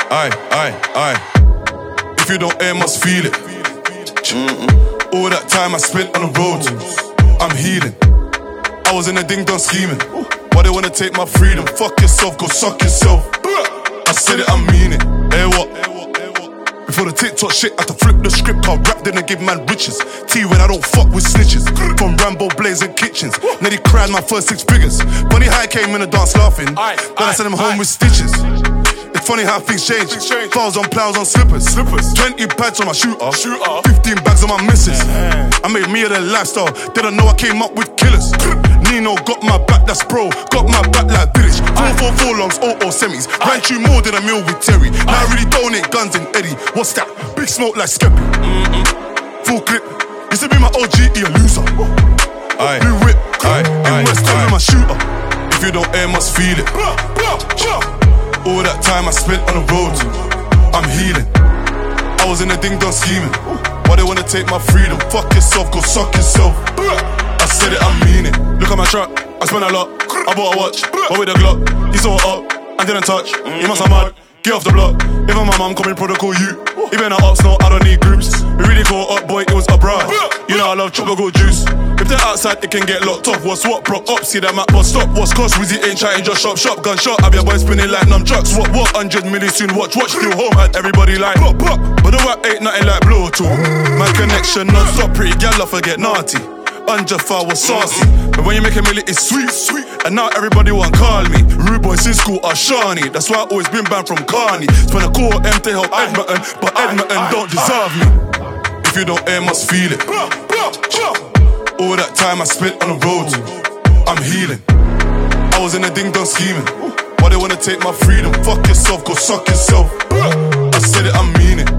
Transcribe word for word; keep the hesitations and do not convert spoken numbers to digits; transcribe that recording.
aye, aye, aye. If you don't air, must feel it. Mm-mm. All that time I spent on the road, I'm healing. I was in a ding dong scheming. Why they wanna take my freedom? Fuck yourself, go suck yourself. I said it, I mean it. Hey, what? Before the TikTok shit, I had to flip the script. I rap, then I give man riches. T when I don't fuck with snitches. From Rambo blazing kitchens. Nearly cried my first six figures. Funny how I came in the dance laughing. Then I sent him home with stitches. It's funny how things change. Plows on plows on slippers. twenty pads on my shooter. fifteen bags on my missus. I made me of the lifestyle. Didn't know I came up with killers. Nino got my back, that's pro. Got my back like Village. four four four longs, oh oh semis. Ran through more than a meal with Terry. Now I really donate guns in Eddie. What's that? Big smoke like Skeppy. Full clip. Used to be my O G, he a loser. Aye. Blue whip. Aye. In West Ham with my shooter. If you don't air, must feel it. All that time I spent on the road, I'm healing. I was in a ding dong scheming. Why they wanna take my freedom? Fuck yourself, go suck yourself. I said it, I mean it. Look at my truck, I spent a lot. I bought a watch, but with a Glock. He saw it up, and didn't touch. He must have mad, get off the block. Even my mum coming protocol you. Even the ups, no, I don't need groups. We really caught up, boy, it was a bride. You know I love tropical juice. If they're outside, it can get locked off. What's what, bro? Up, see that map, but stop. What's cost? Wizzy ain't trying, just shop, shop, gun shot. Have your boy spinning like numb trucks. What, what? Hundred million soon, watch, watch. Still home, had everybody like, pop, pop. But the rap ain't nothing like blow to. My connection non-stop, pretty gal, I forget naughty. Anjafa was saucy, but when you make a million, it's sweet, sweet. And now everybody want call me. Rude boys in school are Shawnee. That's why I always been banned from Carney. Spend a call M to help Edmonton, but Edmonton don't deserve me. If you don't air, must feel it. All that time I spent on the road, I'm healing. I was in a ding dong scheming. Why they wanna take my freedom? Fuck yourself, go suck yourself. I said it, I mean it.